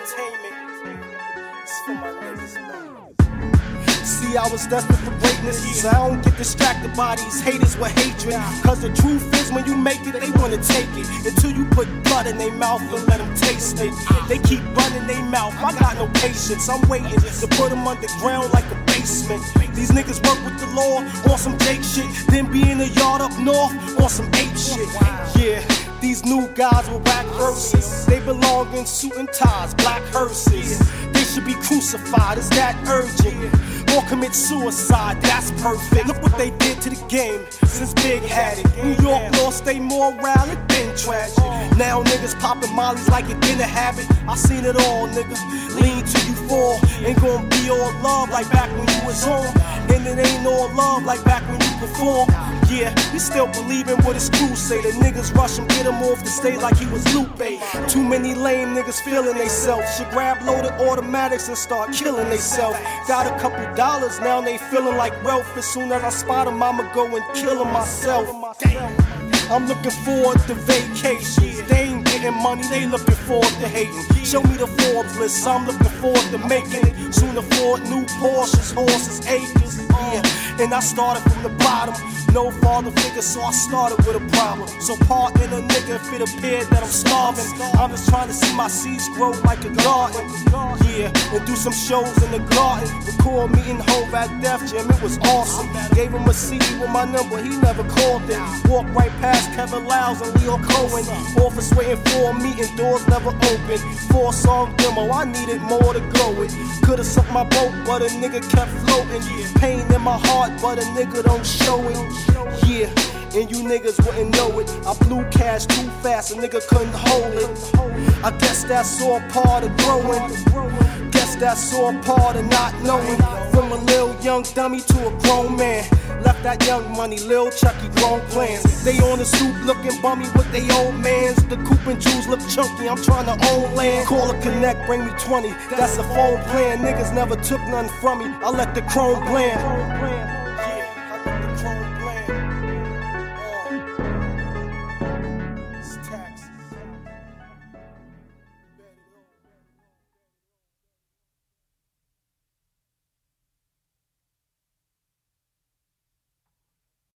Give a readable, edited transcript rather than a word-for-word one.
Entertainment. It's for my niggas, man. See, I was destined for greatness, so I don't get distracted by these haters with hatred. Cause the truth is, when you make it, they wanna take it. Until you put blood in their mouth and let them taste it. They keep running their mouth, I got no patience. I'm waiting to put them underground like a basement. These niggas work with the law on some Jake shit, then be in the yard up north on some ape shit. Yeah. These new guys with whack verses, they belong in suit and ties, black hearses. They should be crucified, is that urgent? Or commit suicide, that's perfect. Look what they did to the game since Big had it. New York lost their morale, it been tragic. Now niggas popping mollies like it been a habit. I seen it all, nigga. Lean till you fall. Ain't gonna be all love like back when you was on. And it ain't all love like back when you performed. Yeah, we still believe in what his crew say. The niggas rush him, get him off the stage like he was Lupe. Too many lame niggas feeling theyself. Should grab loaded automatics and start killing theyself. Got a couple dollars, now they feeling like wealth. As soon as I spot him, I'ma go and kill him myself. I'm looking forward to vacations. They ain't getting money, they looking forward to hating. Show me the Forbes list, I'm looking forward to making it. Soon afford new Porsches, horses, acres. Yeah, and I started from the bottom. No father figure, so I started with a problem. So pardon a nigga if it appeared that I'm starving. I'm just trying to see my seeds grow like a garden. Yeah, and do some shows in the garden. Record me in Hove at Def Jam, it was awesome. Gave him a CD with my number, he never called it. Walked right past Kevin Lyles and Leo Cohen. Office waiting for a meeting, doors never open. 4-song demo, I needed more to go with. Could've sunk my boat, but a nigga kept floating. Pain in my heart, but a nigga don't show it. Yeah, and you niggas wouldn't know it. I blew cash too fast, a nigga couldn't hold it. I guess that's all part of growing. Guess that's all part of not knowing. From a little young dummy to a grown man. Left that young money, Lil Chucky, grown plans. They on the stoop looking bummy with they old mans. The coupe and jewels look chunky, I'm trying to own land. Call a connect, bring me 20, that's a phone plan. Niggas never took nothing from me, I let the chrome blend.